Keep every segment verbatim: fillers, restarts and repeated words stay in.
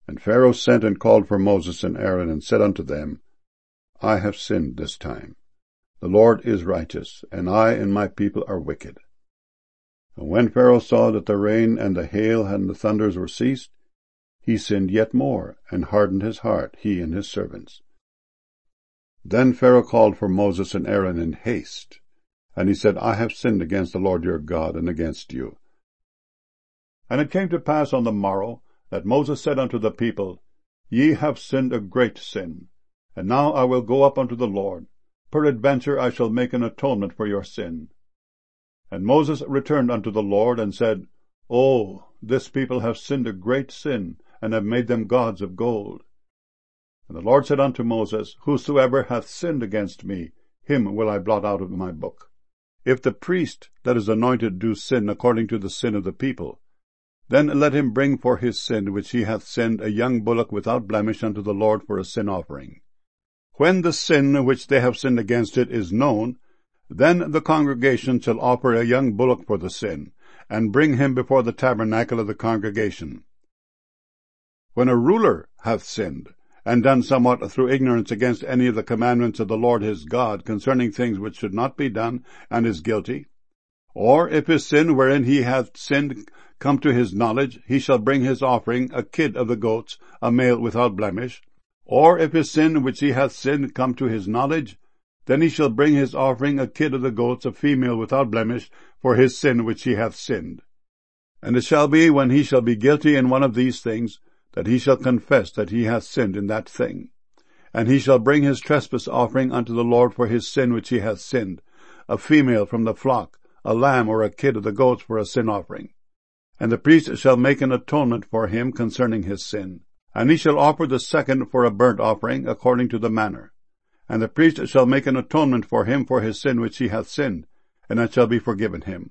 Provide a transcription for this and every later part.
And Pharaoh sent and called for Moses and Aaron, and said unto them, I have sinned this time. The Lord is righteous, and I and my people are wicked. And when Pharaoh saw that the rain and the hail and the thunders were ceased, he sinned yet more, and hardened his heart, he and his servants. Then Pharaoh called for Moses and Aaron in haste, and he said, I have sinned against the Lord your God, and against you. And it came to pass on the morrow, that Moses said unto the people, Ye have sinned a great sin, and now I will go up unto the Lord. Peradventure I shall make an atonement for your sin. And Moses returned unto the Lord, and said, O, this people have sinned a great sin, and have made them gods of gold. And the Lord said unto Moses, Whosoever hath sinned against me, him will I blot out of my book. If the priest that is anointed do sin according to the sin of the people, then let him bring for his sin which he hath sinned a young bullock without blemish unto the Lord for a sin offering. When the sin which they have sinned against it is known, then the congregation shall offer a young bullock for the sin, and bring him before the tabernacle of the congregation. When a ruler hath sinned, and done somewhat through ignorance against any of the commandments of the Lord his God concerning things which should not be done, and is guilty, or if his sin wherein he hath sinned come to his knowledge, he shall bring his offering, a kid of the goats, a male without blemish. Or if his sin which he hath sinned come to his knowledge, then he shall bring his offering, a kid of the goats, a female without blemish, for his sin which he hath sinned. And it shall be, when he shall be guilty in one of these things, that he shall confess that he hath sinned in that thing. And he shall bring his trespass offering unto the Lord for his sin which he hath sinned, a female from the flock, a lamb or a kid of the goats for a sin offering. And the priest shall make an atonement for him concerning his sin. And he shall offer the second for a burnt offering, according to the manner. And the priest shall make an atonement for him for his sin which he hath sinned, and it shall be forgiven him.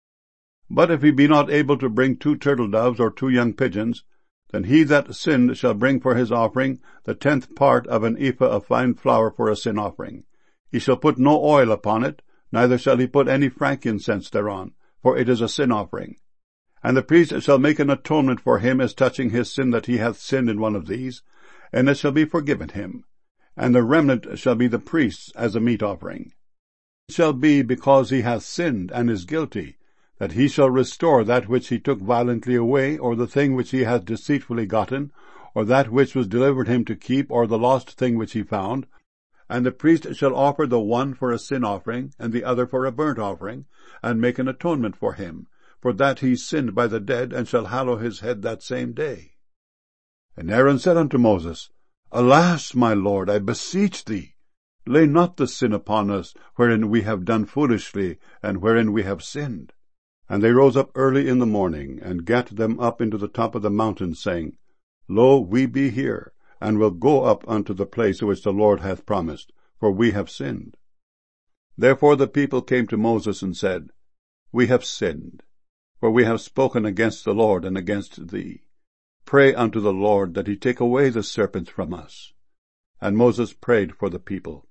But if he be not able to bring two turtle doves or two young pigeons, then he that sinned shall bring for his offering the tenth part of an ephah of fine flour for a sin offering. He shall put no oil upon it, neither shall he put any frankincense thereon, for it is a sin offering. And the priest shall make an atonement for him as touching his sin that he hath sinned in one of these, and it shall be forgiven him. And the remnant shall be the priest's as a meat offering. It shall be, because he hath sinned and is guilty, that he shall restore that which he took violently away, or the thing which he hath deceitfully gotten, or that which was delivered him to keep, or the lost thing which he found. And the priest shall offer the one for a sin offering, and the other for a burnt offering, and make an atonement for him, for that he sinned by the dead, and shall hallow his head that same day. And Aaron said unto Moses, Alas, my Lord, I beseech thee, lay not the sin upon us, wherein we have done foolishly, and wherein we have sinned. And they rose up early in the morning, and gat them up into the top of the mountain, saying, Lo, we be here, and will go up unto the place which the Lord hath promised, for we have sinned. Therefore the people came to Moses and said, We have sinned, for we have spoken against the Lord and against thee. Pray unto the Lord that he take away the serpents from us. And Moses prayed for the people.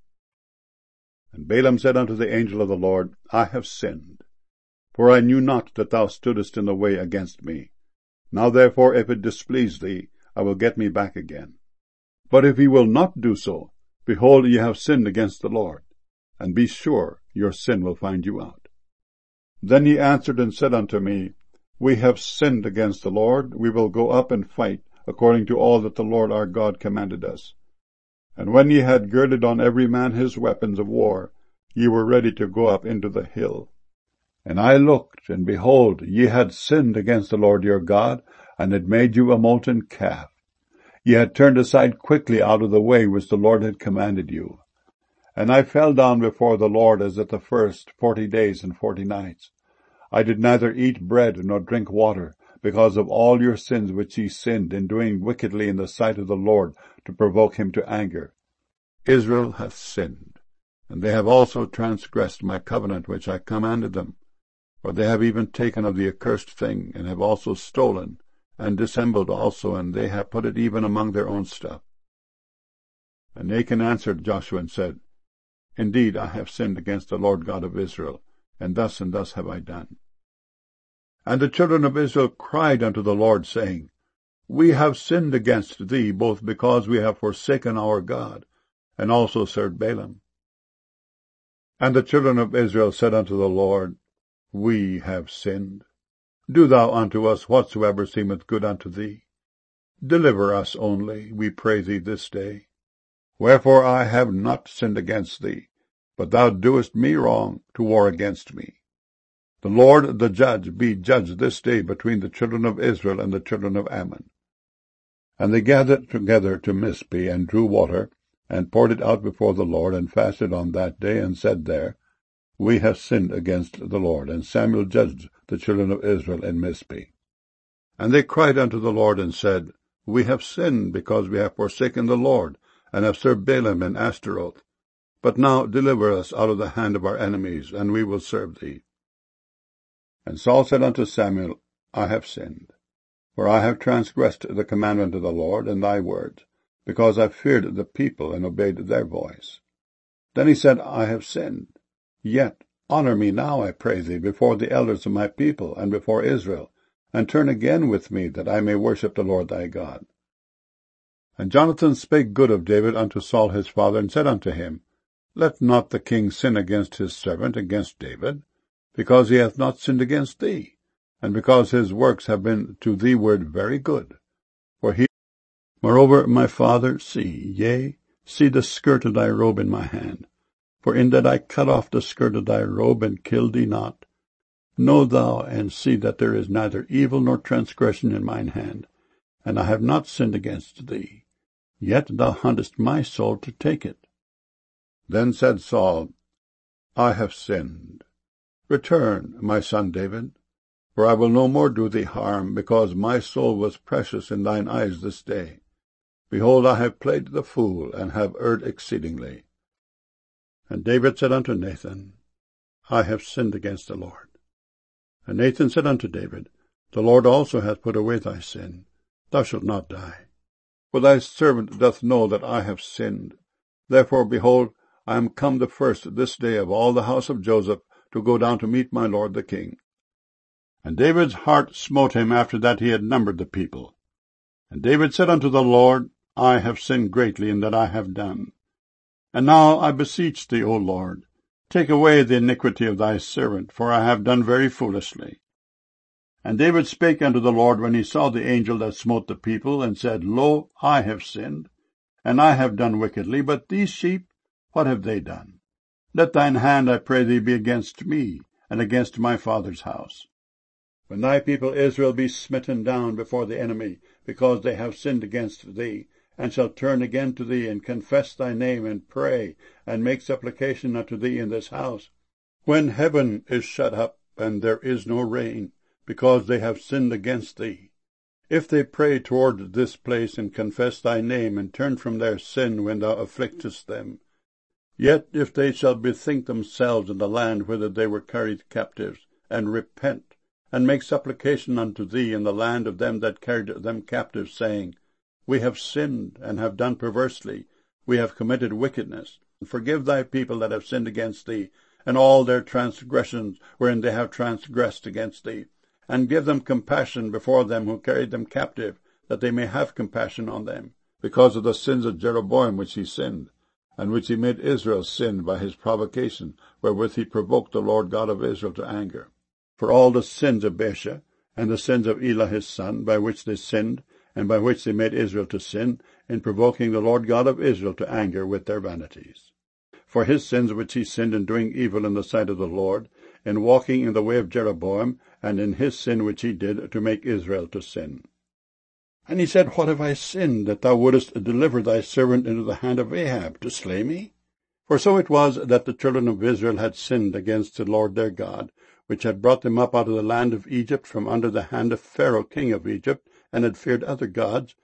And Balaam said unto the angel of the Lord, I have sinned, for I knew not that thou stoodest in the way against me. Now therefore, if it displease thee, I will get me back again. But if he will not do so, behold, ye have sinned against the Lord, and be sure your sin will find you out. Then he answered and said unto me, We have sinned against the Lord, we will go up and fight, according to all that the Lord our God commanded us. And when ye had girded on every man his weapons of war, ye were ready to go up into the hill. And I looked, and behold, ye had sinned against the Lord your God, and had made you a molten calf. Ye had turned aside quickly out of the way which the Lord had commanded you. And I fell down before the Lord as at the first forty days and forty nights. I did neither eat bread nor drink water, because of all your sins which ye sinned in doing wickedly in the sight of the Lord, to provoke him to anger. Israel hath sinned, and they have also transgressed my covenant which I commanded them. For they have even taken of the accursed thing, and have also stolen, and dissembled also, and they have put it even among their own stuff. And Achan answered Joshua and said, Indeed, I have sinned against the Lord God of Israel, and thus and thus have I done. And the children of Israel cried unto the Lord, saying, We have sinned against thee, both because we have forsaken our God, and also served Baalim. And the children of Israel said unto the Lord, We have sinned. Do thou unto us whatsoever seemeth good unto thee. Deliver us only, we pray thee, this day. Wherefore I have not sinned against thee, but thou doest me wrong to war against me. The Lord the judge be judge this day between the children of Israel and the children of Ammon. And they gathered together to Mizpeh, and drew water, and poured it out before the Lord, and fasted on that day, and said there, We have sinned against the Lord. And Samuel judged the children of Israel in Mizpeh. And they cried unto the Lord, and said, We have sinned, because we have forsaken the Lord, and have served Baalim and Ashtaroth. But now deliver us out of the hand of our enemies, and we will serve thee. And Saul said unto Samuel, I have sinned, for I have transgressed the commandment of the Lord and thy words, because I feared the people and obeyed their voice. Then he said, I have sinned. Yet honor me now, I pray thee, before the elders of my people and before Israel, and turn again with me, that I may worship the Lord thy God. And Jonathan spake good of David unto Saul his father, and said unto him, Let not the king sin against his servant, against David, because he hath not sinned against thee, and because his works have been to thee word very good. For he, moreover, my father, see, yea, see the skirt of thy robe in my hand. For in that I cut off the skirt of thy robe, and killed thee not. Know thou, and see that there is neither evil nor transgression in mine hand, and I have not sinned against thee. Yet thou huntest my soul to take it. Then said Saul, I have sinned. Return, my son David, for I will no more do thee harm, because my soul was precious in thine eyes this day. Behold, I have played the fool, and have erred exceedingly. And David said unto Nathan, I have sinned against the Lord. And Nathan said unto David, The Lord also hath put away thy sin. Thou shalt not die. For thy servant doth know that I have sinned. Therefore, behold, I am come the first this day of all the house of Joseph to go down to meet my lord the king. And David's heart smote him after that he had numbered the people. And David said unto the Lord, I have sinned greatly in that I have done. And now I beseech thee, O Lord, take away the iniquity of thy servant, for I have done very foolishly. And David spake unto the Lord when he saw the angel that smote the people, and said, Lo, I have sinned, and I have done wickedly, but these sheep, what have they done? Let thine hand, I pray thee, be against me, and against my father's house. When thy people Israel be smitten down before the enemy, because they have sinned against thee, and shall turn again to thee, and confess thy name, and pray, and make supplication unto thee in this house, when heaven is shut up, and there is no rain, because they have sinned against thee. If they pray toward this place, and confess thy name, and turn from their sin when thou afflictest them, yet if they shall bethink themselves in the land whither they were carried captives, and repent, and make supplication unto thee in the land of them that carried them captives, saying, We have sinned, and have done perversely, we have committed wickedness. Forgive thy people that have sinned against thee, and all their transgressions wherein they have transgressed against thee, and give them compassion before them who carried them captive, that they may have compassion on them, because of the sins of Jeroboam which he sinned, and which he made Israel sin by his provocation, wherewith he provoked the Lord God of Israel to anger. For all the sins of Baasha, and the sins of Elah his son, by which they sinned, and by which they made Israel to sin, in provoking the Lord God of Israel to anger with their vanities. For his sins which he sinned in doing evil in the sight of the Lord, in walking in the way of Jeroboam, and in his sin which he did to make Israel to sin. And he said, What have I sinned, that thou wouldest deliver thy servant into the hand of Ahab, to slay me? For so it was that the children of Israel had sinned against the Lord their God, which had brought them up out of the land of Egypt from under the hand of Pharaoh king of Egypt, and had feared other gods.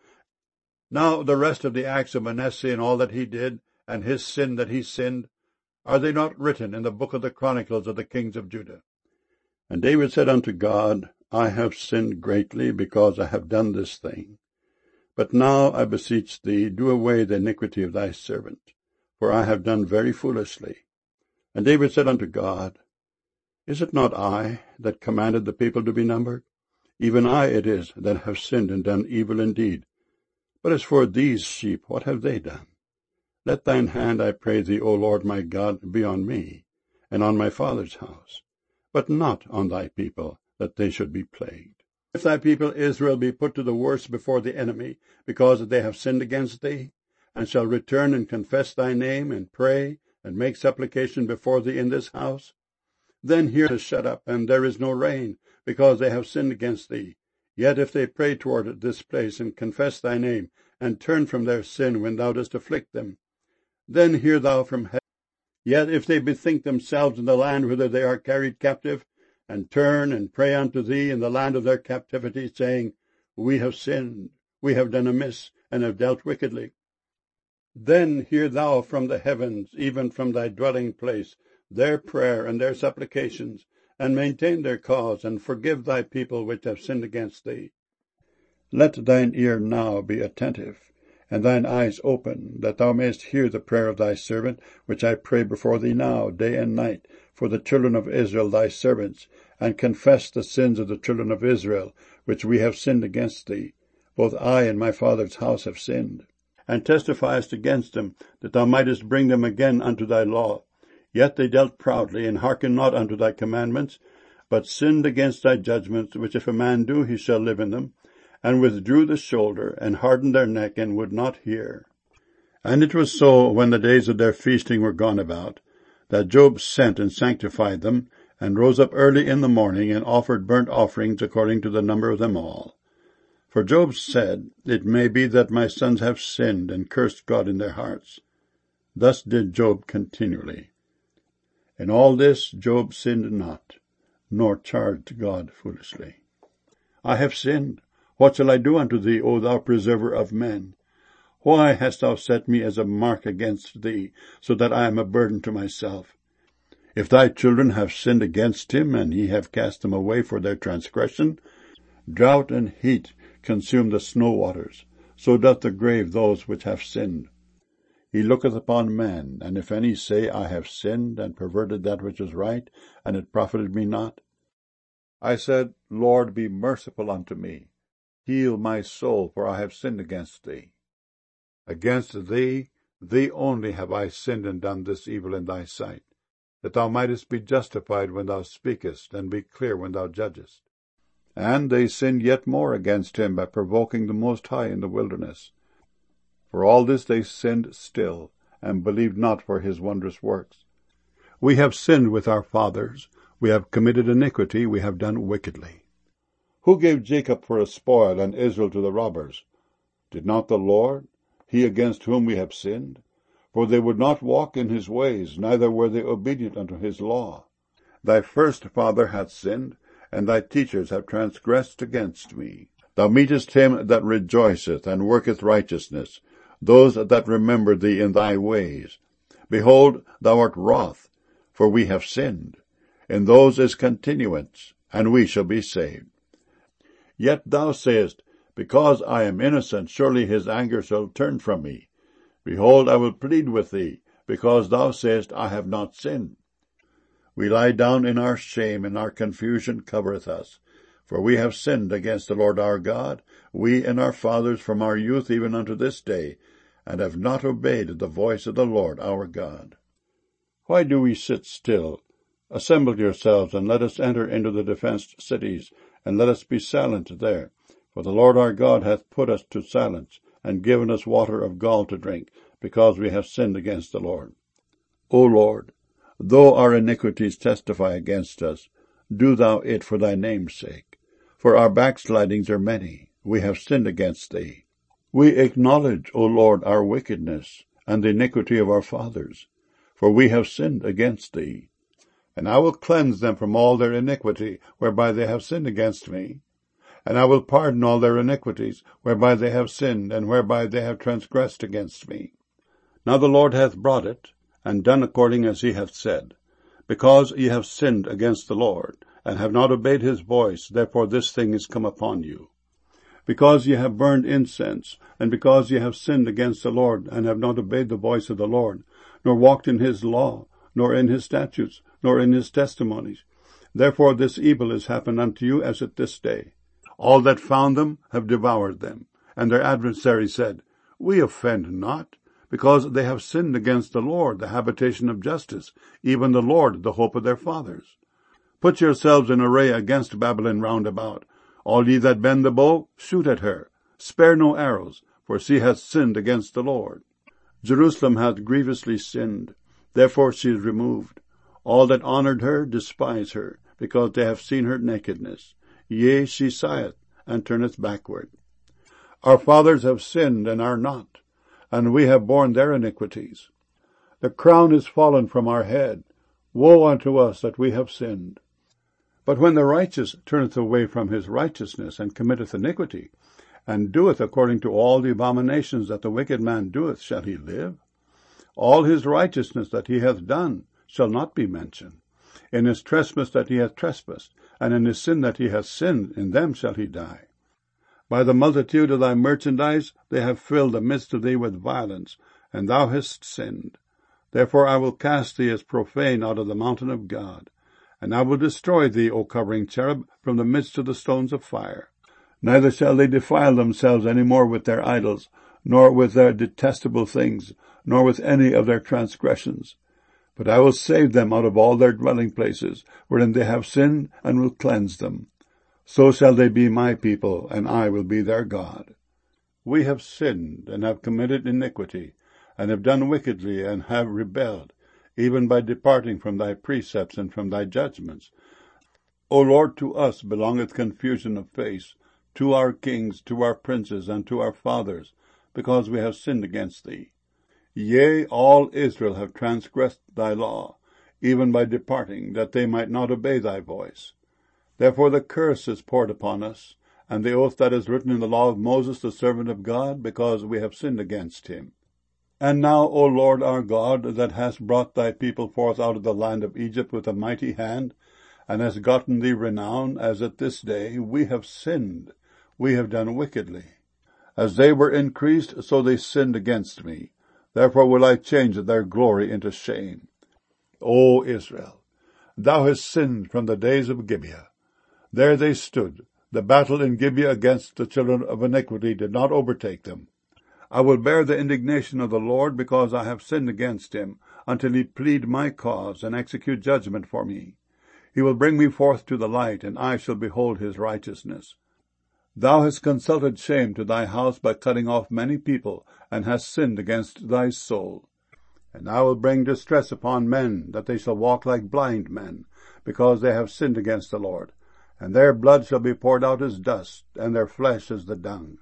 Now the rest of the acts of Manasseh, and all that he did, and his sin that he sinned, are they not written in the book of the Chronicles of the kings of Judah? And David said unto God, I have sinned greatly, because I have done this thing. But now I beseech thee, do away the iniquity of thy servant, for I have done very foolishly. And David said unto God, Is it not I that commanded the people to be numbered? Even I it is that have sinned and done evil indeed. But as for these sheep, what have they done? Let thine hand, I pray thee, O Lord my God, be on me, and on my father's house, but not on thy people, that they should be plagued. If thy people Israel be put to the worse before the enemy, because they have sinned against thee, and shall return and confess thy name, and pray, and make supplication before thee in this house, then here is shut up, and there is no rain, because they have sinned against thee. Yet if they pray toward this place, and confess thy name, and turn from their sin when thou dost afflict them, then hear thou from heaven. Yet if they bethink themselves in the land whither they are carried captive, and turn and pray unto thee in the land of their captivity, saying, We have sinned, we have done amiss, and have dealt wickedly, then hear thou from the heavens, even from thy dwelling place, their prayer and their supplications, and maintain their cause, and forgive thy people which have sinned against thee. Let thine ear now be attentive, and thine eyes open, that thou mayest hear the prayer of thy servant, which I pray before thee now, day and night, for the children of Israel thy servants, and confess the sins of the children of Israel, which we have sinned against thee. Both I and my father's house have sinned, and testifiest against them, that thou mightest bring them again unto thy law. Yet they dealt proudly, and hearkened not unto thy commandments, but sinned against thy judgments, which if a man do, he shall live in them, and withdrew the shoulder, and hardened their neck, and would not hear. And it was so, when the days of their feasting were gone about, that Job sent and sanctified them, and rose up early in the morning, and offered burnt offerings according to the number of them all. For Job said, It may be that my sons have sinned, and cursed God in their hearts. Thus did Job continually. In all this Job sinned not, nor charged God foolishly. I have sinned. What shall I do unto thee, O thou preserver of men? Why hast thou set me as a mark against thee, so that I am a burden to myself? If thy children have sinned against him, and ye have cast them away for their transgression, drought and heat consume the snow waters, so doth the grave those which have sinned. He looketh upon men, and if any say, I have sinned, and perverted that which is right, and it profited me not. I said, Lord, be merciful unto me. Heal my soul, for I have sinned against thee. Against thee, thee only have I sinned and done this evil in thy sight, that thou mightest be justified when thou speakest, and be clear when thou judgest. And they sinned yet more against him by provoking the Most High in the wilderness. For all this they sinned still, and believed not for his wondrous works. We have sinned with our fathers, we have committed iniquity, we have done wickedly. Who gave Jacob for a spoil, and Israel to the robbers? Did not the Lord, he against whom we have sinned? For they would not walk in his ways, neither were they obedient unto his law. Thy first father hath sinned, and thy teachers have transgressed against me. Thou meetest him that rejoiceth, and worketh righteousness, those that remember thee in thy ways. Behold, thou art wroth, for we have sinned. In those is continuance, and we shall be saved. Yet thou sayest, Because I am innocent, surely his anger shall turn from me. Behold, I will plead with thee, because thou sayest, I have not sinned. We lie down in our shame, and our confusion covereth us. For we have sinned against the Lord our God, we and our fathers from our youth even unto this day, and have not obeyed the voice of the Lord our God. Why do we sit still? Assemble yourselves, and let us enter into the defenced cities, and let us be silent there. For the Lord our God hath put us to silence, and given us water of gall to drink, because we have sinned against the Lord. O Lord, though our iniquities testify against us, do thou it for thy name's sake. For our backslidings are many, we have sinned against thee. We acknowledge, O Lord, our wickedness, and the iniquity of our fathers, for we have sinned against thee. And I will cleanse them from all their iniquity, whereby they have sinned against me. And I will pardon all their iniquities, whereby they have sinned, and whereby they have transgressed against me. Now the Lord hath brought it, and done according as he hath said. Because ye have sinned against the Lord, and have not obeyed his voice, therefore this thing is come upon you. Because ye have burned incense, and because ye have sinned against the Lord, and have not obeyed the voice of the Lord, nor walked in his law, nor in his statutes, nor in his testimonies. Therefore this evil is happened unto you as at this day. All that found them have devoured them. And their adversaries said, We offend not, because they have sinned against the Lord, the habitation of justice, even the Lord, the hope of their fathers. Put yourselves in array against Babylon round about. All ye that bend the bow, shoot at her. Spare no arrows, for she hath sinned against the Lord. Jerusalem hath grievously sinned, therefore she is removed. All that honoured her despise her, because they have seen her nakedness. Yea, she sigheth, and turneth backward. Our fathers have sinned, and are not, and we have borne their iniquities. The crown is fallen from our head. Woe unto us that we have sinned. But when the righteous turneth away from his righteousness, and committeth iniquity, and doeth according to all the abominations that the wicked man doeth, shall he live? All his righteousness that he hath done shall not be mentioned. In his trespass that he hath trespassed, and in his sin that he hath sinned, in them shall he die. By the multitude of thy merchandise they have filled the midst of thee with violence, and thou hast sinned. Therefore I will cast thee as profane out of the mountain of God, and I will destroy thee, O covering cherub, from the midst of the stones of fire. Neither shall they defile themselves any more with their idols, nor with their detestable things, nor with any of their transgressions. But I will save them out of all their dwelling places, wherein they have sinned, and will cleanse them. So shall they be my people, and I will be their God. We have sinned, and have committed iniquity, and have done wickedly, and have rebelled, even by departing from thy precepts and from thy judgments. O Lord, to us belongeth confusion of face, to our kings, to our princes, and to our fathers, because we have sinned against thee. Yea, all Israel have transgressed thy law, even by departing, that they might not obey thy voice. Therefore the curse is poured upon us, and the oath that is written in the law of Moses the servant of God, because we have sinned against him. And now, O Lord our God, that hast brought thy people forth out of the land of Egypt with a mighty hand, and hast gotten thee renown, as at this day, we have sinned, we have done wickedly. As they were increased, so they sinned against me. Therefore will I change their glory into shame. O Israel, thou hast sinned from the days of Gibeah. There they stood. The battle in Gibeah against the children of iniquity did not overtake them. I will bear the indignation of the Lord, because I have sinned against him, until he plead my cause, and execute judgment for me. He will bring me forth to the light, and I shall behold his righteousness. Thou hast consulted shame to thy house by cutting off many people, and hast sinned against thy soul. And I will bring distress upon men, that they shall walk like blind men, because they have sinned against the Lord. And their blood shall be poured out as dust, and their flesh as the dung.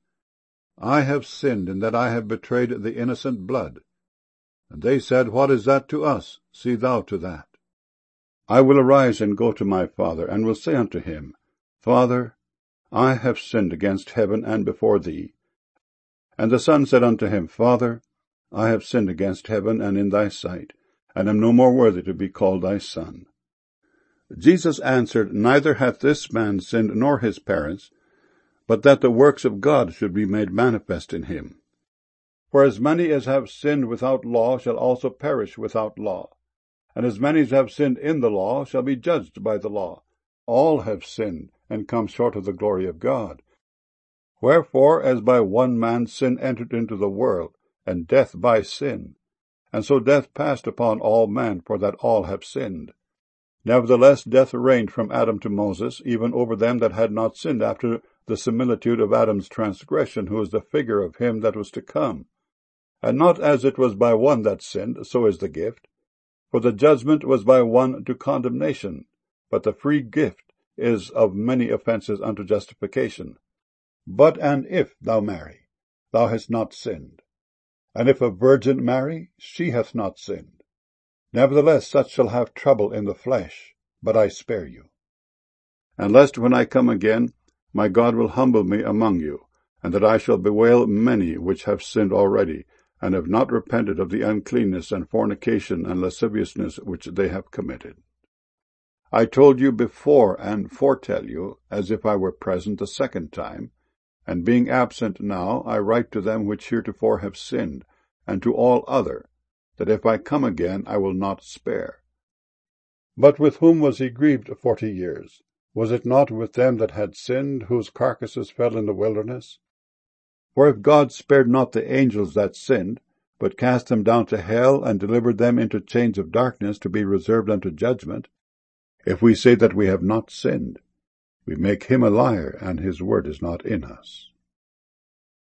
I have sinned in that I have betrayed the innocent blood. And they said, What is that to us? See thou to that. I will arise and go to my father, and will say unto him, Father, I have sinned against heaven and before thee. And the son said unto him, Father, I have sinned against heaven and in thy sight, and am no more worthy to be called thy son. Jesus answered, Neither hath this man sinned nor his parents, but that the works of God should be made manifest in him. For as many as have sinned without law shall also perish without law, and as many as have sinned in the law shall be judged by the law. All have sinned, and come short of the glory of God. Wherefore, as by one man sin entered into the world, and death by sin, and so death passed upon all men, for that all have sinned. Nevertheless death reigned from Adam to Moses, even over them that had not sinned, after the similitude of Adam's transgression, who is the figure of him that was to come. And not as it was by one that sinned, so is the gift. For the judgment was by one to condemnation, but the free gift is of many offences unto justification. But and if thou marry, thou hast not sinned. And if a virgin marry, she hath not sinned. Nevertheless such shall have trouble in the flesh, but I spare you. And lest when I come again, my God will humble me among you, and that I shall bewail many which have sinned already, and have not repented of the uncleanness and fornication and lasciviousness which they have committed. I told you before and foretell you, as if I were present the second time, and being absent now, I write to them which heretofore have sinned, and to all other, that if I come again I will not spare. But with whom was he grieved forty years? Was it not with them that had sinned, whose carcasses fell in the wilderness? For if God spared not the angels that sinned, but cast them down to hell, and delivered them into chains of darkness to be reserved unto judgment, if we say that we have not sinned, we make him a liar, and his word is not in us.